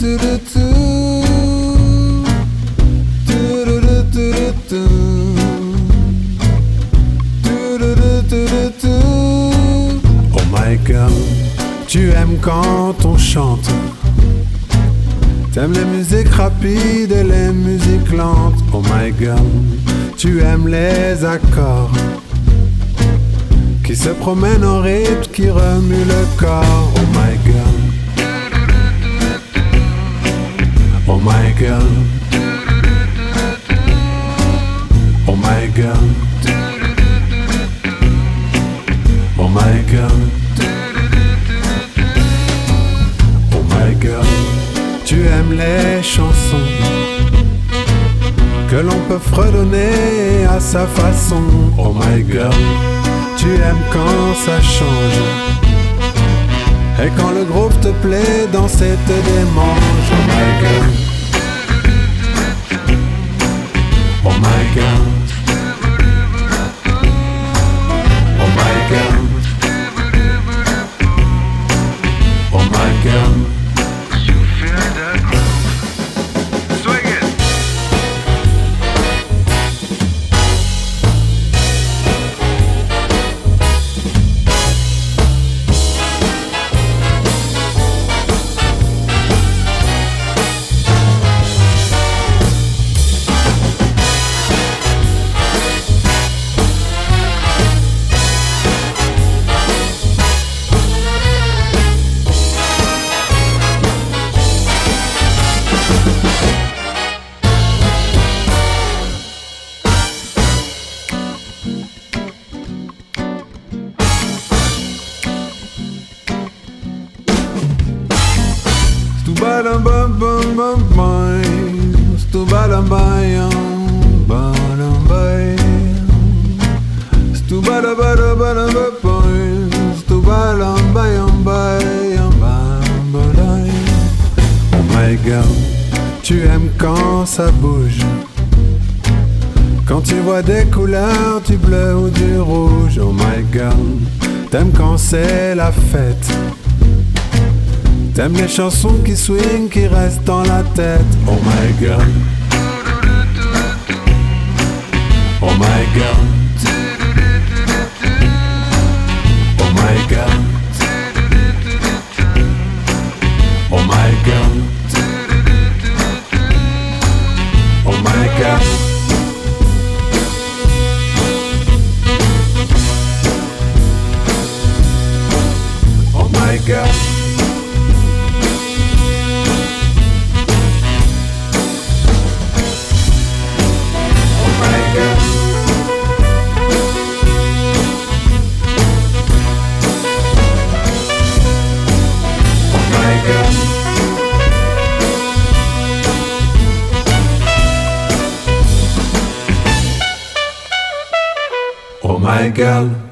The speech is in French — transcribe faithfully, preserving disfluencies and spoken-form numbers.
Oh my girl, tu aimes quand on chante. T'aimes les musiques rapides et les musiques lentes. Oh my girl, tu aimes les accords qui se promènent en rythme, qui remuent le corps. Oh my girl, oh my girl, oh my girl, oh my girl, oh my girl. Tu aimes les chansons que l'on peut fredonner à sa façon. Oh my girl, tu aimes quand ça change et quand le groupe te plaît, danser te démange. Oh my girl, oh my girl, oh my girl, oh my girl. Tu aimes quand ça bouge, quand tu vois des couleurs, du bleu ou du rouge. Oh my girl, t'aimes quand c'est la fête, t'aimes les chansons qui swing, qui restent dans la tête. Oh my girl, oh my girl, oh my girl, oh my girl, oh my girl. Oh my girl. Oh my girl.